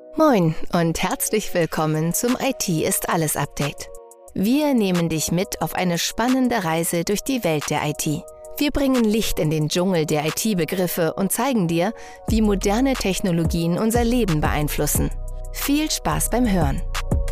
Moin und herzlich willkommen zum IT ist alles Update. Wir nehmen dich mit auf eine spannende Reise durch die Welt der IT. Wir bringen Licht in den Dschungel der IT-Begriffe und zeigen dir, wie moderne Technologien unser Leben beeinflussen. Viel Spaß beim Hören.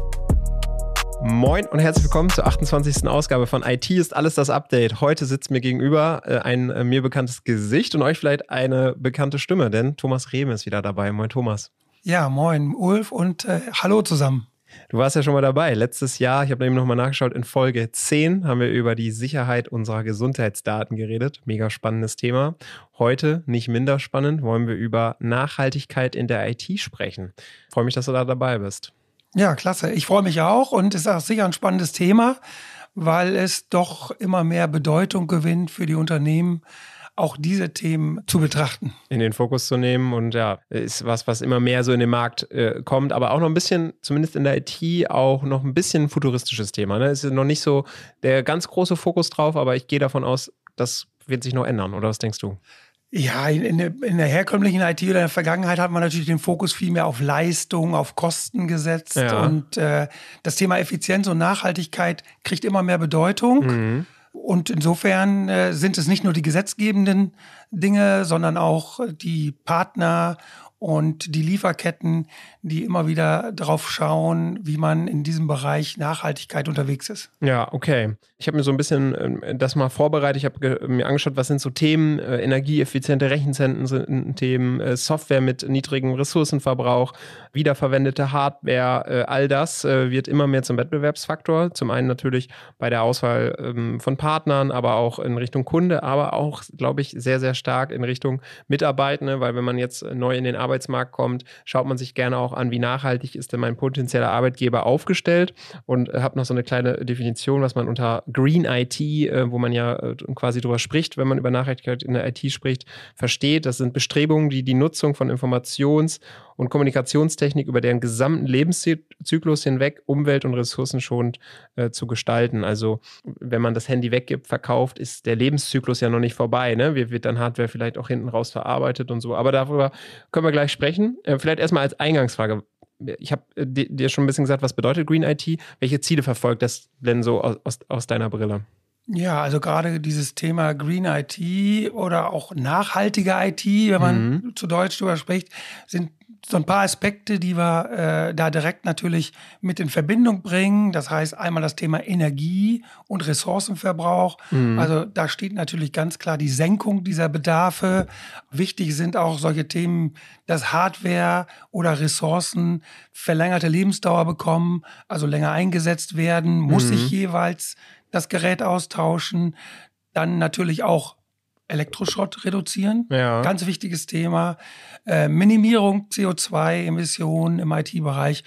Moin und herzlich willkommen zur 28. Ausgabe von IT ist alles das Update. Heute sitzt mir gegenüber ein mir bekanntes Gesicht und euch vielleicht eine bekannte Stimme, denn Thomas Rehme ist wieder dabei. Moin Thomas. Ja, moin Ulf und hallo zusammen. Du warst ja schon mal dabei. Letztes Jahr, ich habe eben nochmal nachgeschaut, in Folge 10 haben wir über die Sicherheit unserer Gesundheitsdaten geredet. Mega spannendes Thema. Heute, nicht minder spannend, wollen wir über Nachhaltigkeit in der IT sprechen. Ich freue mich, dass du da dabei bist. Ja, klasse. Ich freue mich auch und es ist auch sicher ein spannendes Thema, weil es doch immer mehr Bedeutung gewinnt für die Unternehmen, auch diese Themen zu betrachten. In den Fokus zu nehmen und ja, ist was immer mehr so in den Markt kommt, aber auch noch ein bisschen, zumindest in der IT, auch noch ein bisschen ein futuristisches Thema. Ne? Es ist noch nicht so der ganz große Fokus drauf, aber ich gehe davon aus, das wird sich noch ändern, oder was denkst du? Ja, in der herkömmlichen IT oder in der Vergangenheit hat man natürlich den Fokus viel mehr auf Leistung, auf Kosten gesetzt. Ja. Und das Thema Effizienz und Nachhaltigkeit kriegt immer mehr Bedeutung. Mhm. Und insofern sind es nicht nur die gesetzgebenden Dinge, sondern auch die Partner und die Lieferketten, die immer wieder drauf schauen, wie man in diesem Bereich Nachhaltigkeit unterwegs ist. Ja, okay. Ich habe mir so ein bisschen das mal vorbereitet. Ich habe mir angeschaut, was sind so Themen, energieeffiziente Rechenzentren sind Themen, Software mit niedrigem Ressourcenverbrauch, wiederverwendete Hardware, all das wird immer mehr zum Wettbewerbsfaktor. Zum einen natürlich bei der Auswahl von Partnern, aber auch in Richtung Kunde, aber auch, glaube ich, sehr, sehr stark in Richtung Mitarbeitende, weil wenn man jetzt neu in den Arbeitsmarkt kommt, schaut man sich gerne auch an, wie nachhaltig ist denn mein potenzieller Arbeitgeber aufgestellt und habe noch so eine kleine Definition, was man unter Green IT, wo man ja quasi drüber spricht, wenn man über Nachhaltigkeit in der IT spricht, versteht. Das sind Bestrebungen, die Nutzung von Informations- und Kommunikationstechnik über deren gesamten Lebenszyklus hinweg umwelt- und ressourcenschonend zu gestalten. Also wenn man das Handy weggibt, verkauft, ist der Lebenszyklus ja noch nicht vorbei. Ne? Wird dann Hardware vielleicht auch hinten raus verarbeitet und so. Aber darüber können wir gleich sprechen. Vielleicht erstmal als Eingangsfrage. Ich habe dir schon ein bisschen gesagt, was bedeutet Green IT? Welche Ziele verfolgt das denn so aus deiner Brille? Ja, also gerade dieses Thema Green IT oder auch nachhaltige IT, wenn man zu Deutsch drüber spricht, sind so ein paar Aspekte, die wir da direkt natürlich mit in Verbindung bringen. Das heißt einmal das Thema Energie und Ressourcenverbrauch. Also da steht natürlich ganz klar die Senkung dieser Bedarfe. Wichtig sind auch solche Themen, dass Hardware oder Ressourcen verlängerte Lebensdauer bekommen, also länger eingesetzt werden, muss sich jeweils das Gerät austauschen. Dann natürlich auch Elektroschrott reduzieren, ja. Ganz wichtiges Thema. Minimierung CO2-Emissionen im IT-Bereich.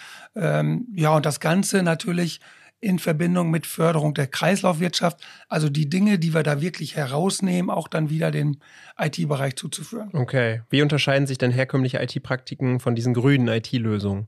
Ja, und das Ganze natürlich in Verbindung mit Förderung der Kreislaufwirtschaft. Also die Dinge, die wir da wirklich herausnehmen, auch dann wieder dem IT-Bereich zuzuführen. Okay. Wie unterscheiden sich denn herkömmliche IT-Praktiken von diesen grünen IT-Lösungen?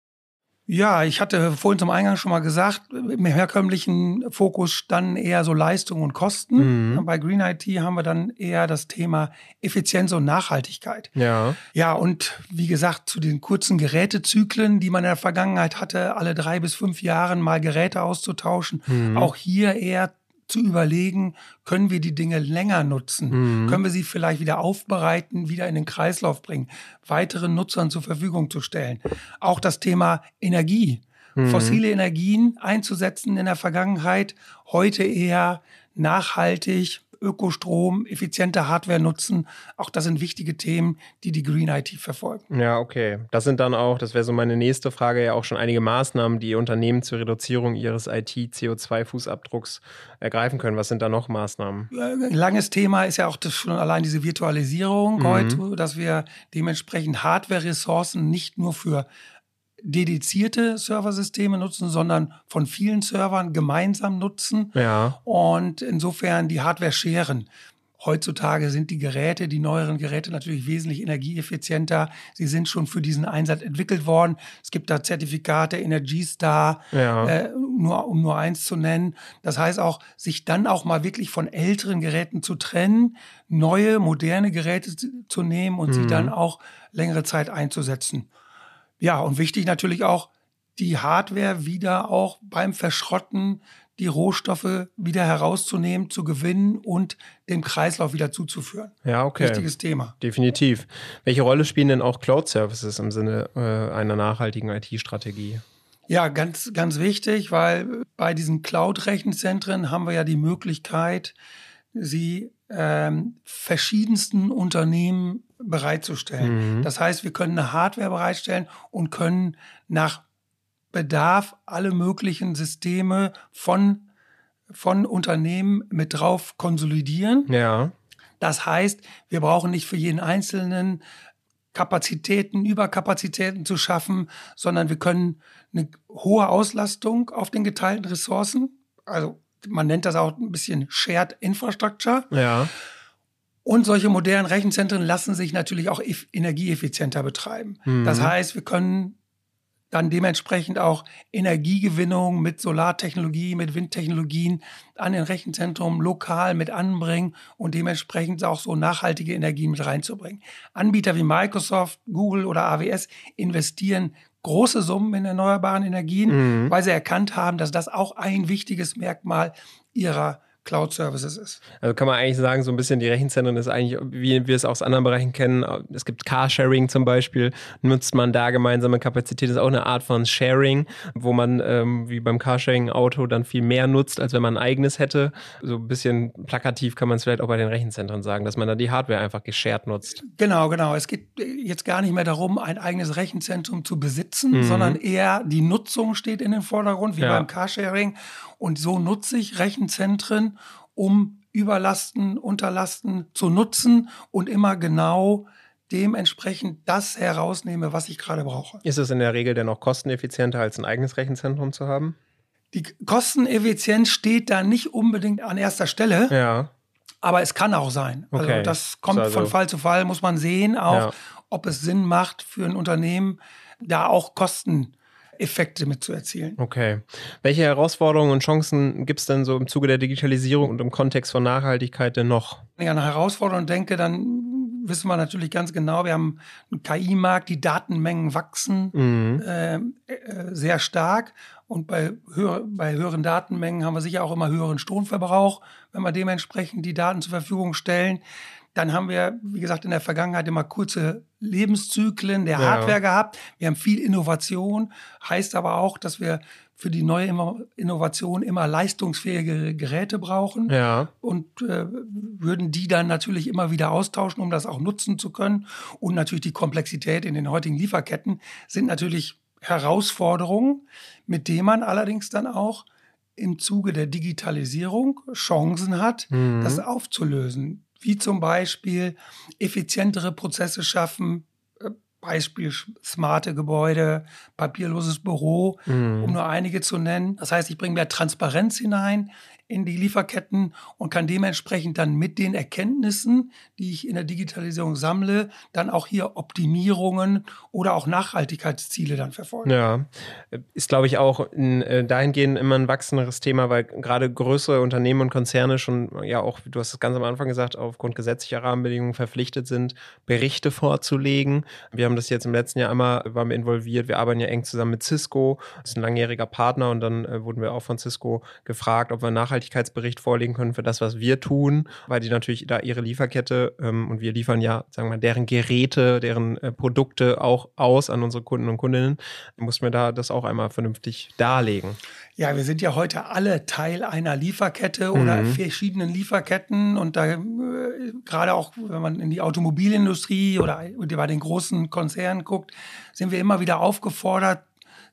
Ja, ich hatte vorhin zum Eingang schon mal gesagt, im herkömmlichen Fokus standen eher so Leistung und Kosten. Bei Green IT haben wir dann eher das Thema Effizienz und Nachhaltigkeit. Ja. Ja, und wie gesagt, zu den kurzen Gerätezyklen, die man in der Vergangenheit hatte, alle 3 bis 5 Jahren mal Geräte auszutauschen. Auch hier eher zu überlegen, können wir die Dinge länger nutzen? Können wir sie vielleicht wieder aufbereiten, wieder in den Kreislauf bringen, weiteren Nutzern zur Verfügung zu stellen? Auch das Thema Energie, fossile Energien einzusetzen in der Vergangenheit, heute eher nachhaltig, Ökostrom, effiziente Hardware nutzen. Auch das sind wichtige Themen, die die Green IT verfolgen. Ja, okay. Das sind dann auch, das wäre so meine nächste Frage, ja auch schon einige Maßnahmen, die Unternehmen zur Reduzierung ihres IT-CO2-Fußabdrucks ergreifen können. Was sind da noch Maßnahmen? Ein langes Thema ist ja auch das schon allein diese Virtualisierung heute, dass wir dementsprechend Hardware-Ressourcen nicht nur für dedizierte Serversysteme nutzen, sondern von vielen Servern gemeinsam nutzen. Ja. Und insofern die Hardware scheren. Heutzutage sind die Geräte, die neueren Geräte natürlich wesentlich energieeffizienter. Sie sind schon für diesen Einsatz entwickelt worden. Es gibt da Zertifikate, Energy Star, um nur eins zu nennen. Das heißt auch, sich dann auch mal wirklich von älteren Geräten zu trennen, neue, moderne Geräte zu nehmen und sie dann auch längere Zeit einzusetzen. Ja, und wichtig natürlich auch, die Hardware wieder auch beim Verschrotten die Rohstoffe wieder herauszunehmen, zu gewinnen und dem Kreislauf wieder zuzuführen. Ja, okay. Wichtiges Thema. Definitiv. Welche Rolle spielen denn auch Cloud-Services im Sinne einer nachhaltigen IT-Strategie? Ja, ganz, ganz wichtig, weil bei diesen Cloud-Rechenzentren haben wir ja die Möglichkeit, sie verschiedensten Unternehmen bereitzustellen. Das heißt, wir können eine Hardware bereitstellen und können nach Bedarf alle möglichen Systeme von Unternehmen mit drauf konsolidieren. Ja. Das heißt, wir brauchen nicht für jeden einzelnen Überkapazitäten zu schaffen, sondern wir können eine hohe Auslastung auf den geteilten Ressourcen, also man nennt das auch ein bisschen Shared Infrastructure. Ja. Und solche modernen Rechenzentren lassen sich natürlich auch energieeffizienter betreiben. Das heißt, wir können dann dementsprechend auch Energiegewinnung mit Solartechnologie, mit Windtechnologien an den Rechenzentrum lokal mit anbringen und dementsprechend auch so nachhaltige Energien mit reinzubringen. Anbieter wie Microsoft, Google oder AWS investieren große Summen in erneuerbaren Energien, weil sie erkannt haben, dass das auch ein wichtiges Merkmal ihrer Cloud-Services ist. Also kann man eigentlich sagen, so ein bisschen die Rechenzentren ist eigentlich, wie wir es aus anderen Bereichen kennen, es gibt Carsharing zum Beispiel, nutzt man da gemeinsame Kapazität, das ist auch eine Art von Sharing, wo man wie beim Carsharing-Auto dann viel mehr nutzt, als wenn man ein eigenes hätte. So ein bisschen plakativ kann man es vielleicht auch bei den Rechenzentren sagen, dass man dann die Hardware einfach geshared nutzt. Genau. Es geht jetzt gar nicht mehr darum, ein eigenes Rechenzentrum zu besitzen, sondern eher die Nutzung steht in den Vordergrund, wie beim Carsharing. Und so nutze ich Rechenzentren, um Überlasten, Unterlasten zu nutzen und immer genau dementsprechend das herausnehme, was ich gerade brauche. Ist es in der Regel denn auch kosteneffizienter, als ein eigenes Rechenzentrum zu haben? Die Kosteneffizienz steht da nicht unbedingt an erster Stelle, Ja. aber es kann auch sein. Okay. Also das kommt von Fall zu Fall, muss man sehen, auch ob es Sinn macht für ein Unternehmen, da auch Kosteneffekte mit zu erzielen. Okay. Welche Herausforderungen und Chancen gibt es denn so im Zuge der Digitalisierung und im Kontext von Nachhaltigkeit denn noch? Wenn ich an eine Herausforderung denke, dann wissen wir natürlich ganz genau, wir haben einen KI-Markt, die Datenmengen wachsen sehr stark. Und bei höheren Datenmengen haben wir sicher auch immer höheren Stromverbrauch, wenn wir dementsprechend die Daten zur Verfügung stellen. Dann haben wir, wie gesagt, in der Vergangenheit immer kurze Lebenszyklen der Hardware gehabt. Wir haben viel Innovation, heißt aber auch, dass wir für die neue Innovation immer leistungsfähige Geräte brauchen und würden die dann natürlich immer wieder austauschen, um das auch nutzen zu können. Und natürlich die Komplexität in den heutigen Lieferketten sind natürlich Herausforderungen, mit denen man allerdings dann auch im Zuge der Digitalisierung Chancen hat, das aufzulösen. Wie zum Beispiel effizientere Prozesse schaffen, Beispiel smarte Gebäude, papierloses Büro, um nur einige zu nennen. Das heißt, ich bringe mehr Transparenz hinein in die Lieferketten und kann dementsprechend dann mit den Erkenntnissen, die ich in der Digitalisierung sammle, dann auch hier Optimierungen oder auch Nachhaltigkeitsziele dann verfolgen. Ja, ist glaube ich auch dahingehend immer ein wachsenderes Thema, weil gerade größere Unternehmen und Konzerne schon, ja auch, du hast es ganz am Anfang gesagt, aufgrund gesetzlicher Rahmenbedingungen verpflichtet sind, Berichte vorzulegen. Wir haben das jetzt im letzten Jahr waren wir involviert, wir arbeiten ja eng zusammen mit Cisco, das ist ein langjähriger Partner und dann wurden wir auch von Cisco gefragt, ob wir einen Nachhaltigkeitsbericht vorlegen können für das, was wir tun, weil die natürlich da ihre Lieferkette und wir liefern ja, sagen wir mal, deren Geräte, deren Produkte auch aus an unsere Kunden und Kundinnen, mussten wir da das auch einmal vernünftig darlegen. Ja, wir sind ja heute alle Teil einer Lieferkette oder verschiedenen Lieferketten und da gerade auch, wenn man in die Automobilindustrie oder bei den großen Konzernen guckt, sind wir immer wieder aufgefordert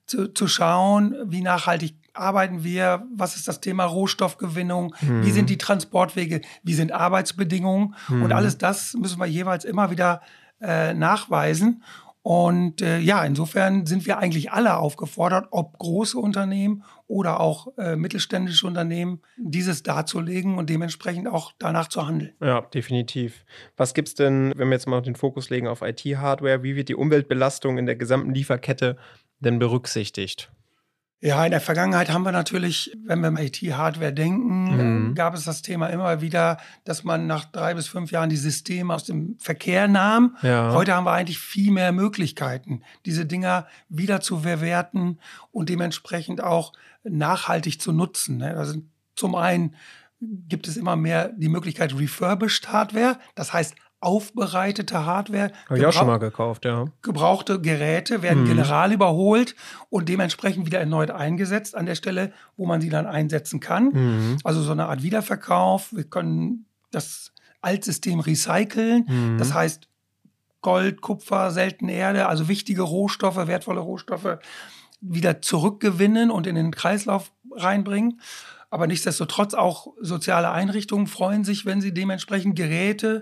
zu schauen, wie nachhaltig arbeiten wir, was ist das Thema Rohstoffgewinnung, wie sind die Transportwege, wie sind Arbeitsbedingungen und alles das müssen wir jeweils immer wieder nachweisen. Und insofern sind wir eigentlich alle aufgefordert, ob große Unternehmen oder auch mittelständische Unternehmen, dieses darzulegen und dementsprechend auch danach zu handeln. Ja, definitiv. Was gibt's denn, wenn wir jetzt mal den Fokus legen auf IT-Hardware, wie wird die Umweltbelastung in der gesamten Lieferkette denn berücksichtigt? Ja, in der Vergangenheit haben wir natürlich, wenn wir an IT-Hardware denken, gab es das Thema immer wieder, dass man nach 3 bis 5 Jahren die Systeme aus dem Verkehr nahm. Ja. Heute haben wir eigentlich viel mehr Möglichkeiten, diese Dinger wieder zu verwerten und dementsprechend auch nachhaltig zu nutzen. Also zum einen gibt es immer mehr die Möglichkeit Refurbished Hardware, das heißt aufbereitete Hardware. Habe ich auch schon mal gekauft, ja. Gebrauchte Geräte werden general überholt und dementsprechend wieder erneut eingesetzt an der Stelle, wo man sie dann einsetzen kann. Also so eine Art Wiederverkauf. Wir können das Altsystem recyceln. Das heißt Gold, Kupfer, seltene Erde, also wichtige Rohstoffe, wertvolle Rohstoffe wieder zurückgewinnen und in den Kreislauf reinbringen. Aber nichtsdestotrotz auch soziale Einrichtungen freuen sich, wenn sie dementsprechend Geräte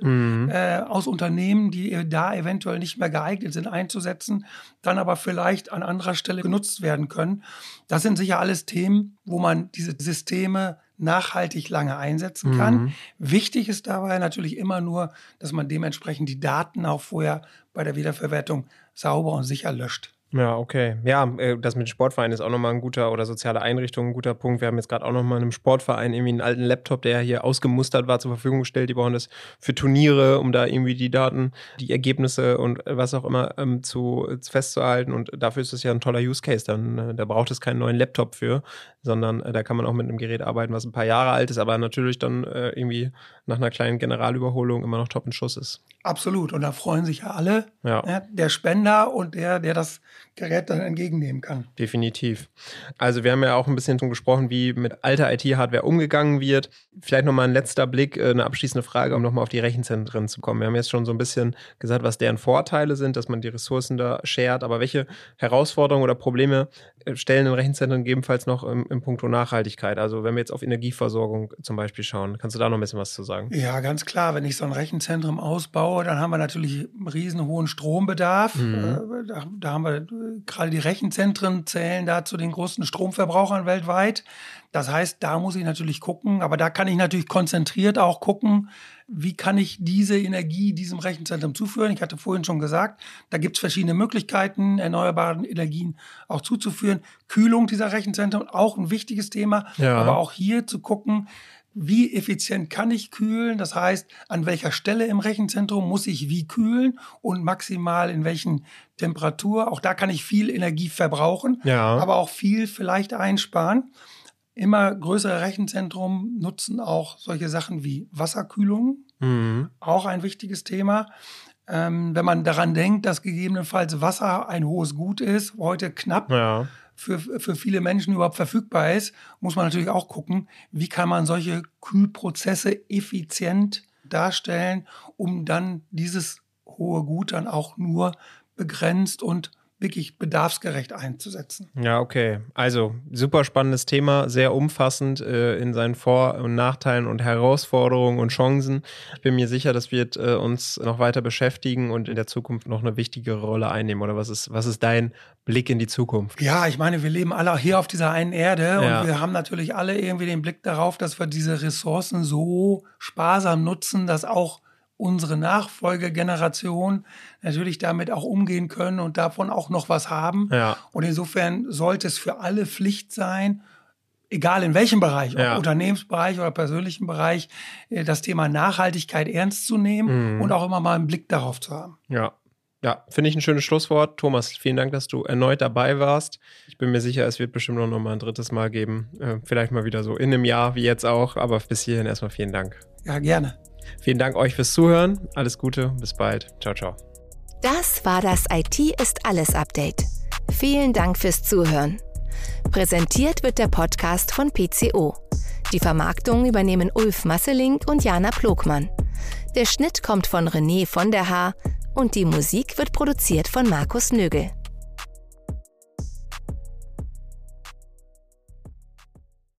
aus Unternehmen, die da eventuell nicht mehr geeignet sind, einzusetzen, dann aber vielleicht an anderer Stelle genutzt werden können. Das sind sicher alles Themen, wo man diese Systeme nachhaltig lange einsetzen kann. Wichtig ist dabei natürlich immer nur, dass man dementsprechend die Daten auch vorher bei der Wiederverwertung sauber und sicher löscht. Ja, okay. Ja, das mit Sportvereinen ist auch nochmal ein guter, oder soziale Einrichtungen, ein guter Punkt. Wir haben jetzt gerade auch nochmal einem Sportverein irgendwie einen alten Laptop, der hier ausgemustert war, zur Verfügung gestellt. Die brauchen das für Turniere, um da irgendwie die Daten, die Ergebnisse und was auch immer festzuhalten. Und dafür ist es ja ein toller Use Case. Dann da braucht es keinen neuen Laptop für, sondern da kann man auch mit einem Gerät arbeiten, was ein paar Jahre alt ist, aber natürlich dann irgendwie nach einer kleinen Generalüberholung immer noch top in Schuss ist. Absolut. Und da freuen sich ja alle, der Spender und der das Gerät dann entgegennehmen kann. Definitiv. Also wir haben ja auch ein bisschen gesprochen, wie mit alter IT-Hardware umgegangen wird. Vielleicht nochmal ein letzter Blick, eine abschließende Frage, um nochmal auf die Rechenzentren zu kommen. Wir haben jetzt schon so ein bisschen gesagt, was deren Vorteile sind, dass man die Ressourcen da shared, aber welche Herausforderungen oder Probleme stellen in Rechenzentren gegebenenfalls noch im Puncto Nachhaltigkeit? Also wenn wir jetzt auf Energieversorgung zum Beispiel schauen, kannst du da noch ein bisschen was zu sagen? Ja, ganz klar. Wenn ich so ein Rechenzentrum ausbaue, dann haben wir natürlich einen riesen hohen Strombedarf. Da haben wir gerade die Rechenzentren zählen da zu den größten Stromverbrauchern weltweit. Das heißt, da muss ich natürlich gucken, aber da kann ich natürlich konzentriert auch gucken, wie kann ich diese Energie diesem Rechenzentrum zuführen. Ich hatte vorhin schon gesagt, da gibt es verschiedene Möglichkeiten, erneuerbaren Energien auch zuzuführen. Kühlung dieser Rechenzentren, auch ein wichtiges Thema, aber auch hier zu gucken, wie effizient kann ich kühlen? Das heißt, an welcher Stelle im Rechenzentrum muss ich wie kühlen und maximal in welchen Temperatur? Auch da kann ich viel Energie verbrauchen, aber auch viel vielleicht einsparen. Immer größere Rechenzentren nutzen auch solche Sachen wie Wasserkühlung, auch ein wichtiges Thema. Wenn man daran denkt, dass gegebenenfalls Wasser ein hohes Gut ist, heute knapp, für viele Menschen überhaupt verfügbar ist, muss man natürlich auch gucken, wie kann man solche Kühlprozesse effizient darstellen, um dann dieses hohe Gut dann auch nur begrenzt und wirklich bedarfsgerecht einzusetzen. Ja, okay. Also super spannendes Thema, sehr umfassend in seinen Vor- und Nachteilen und Herausforderungen und Chancen. Ich bin mir sicher, das wird uns noch weiter beschäftigen und in der Zukunft noch eine wichtigere Rolle einnehmen. Oder was ist dein Blick in die Zukunft? Ja, ich meine, wir leben alle hier auf dieser einen Erde und wir haben natürlich alle irgendwie den Blick darauf, dass wir diese Ressourcen so sparsam nutzen, dass auch unsere Nachfolgegeneration natürlich damit auch umgehen können und davon auch noch was haben. Und insofern sollte es für alle Pflicht sein, egal in welchem Bereich, ob Unternehmensbereich oder persönlichen Bereich, das Thema Nachhaltigkeit ernst zu nehmen und auch immer mal einen Blick darauf zu haben. Ja, finde ich ein schönes Schlusswort. Thomas, vielen Dank, dass du erneut dabei warst. Ich bin mir sicher, es wird bestimmt noch mal ein drittes Mal geben. Vielleicht mal wieder so in einem Jahr, wie jetzt auch. Aber bis hierhin erstmal vielen Dank. Ja, gerne. Vielen Dank euch fürs Zuhören. Alles Gute, bis bald. Ciao, ciao. Das war das IT ist alles Update. Vielen Dank fürs Zuhören. Präsentiert wird der Podcast von PCO. Die Vermarktung übernehmen Ulf Masselink und Jana Plogmann. Der Schnitt kommt von René von der Haar und die Musik wird produziert von Markus Nögel.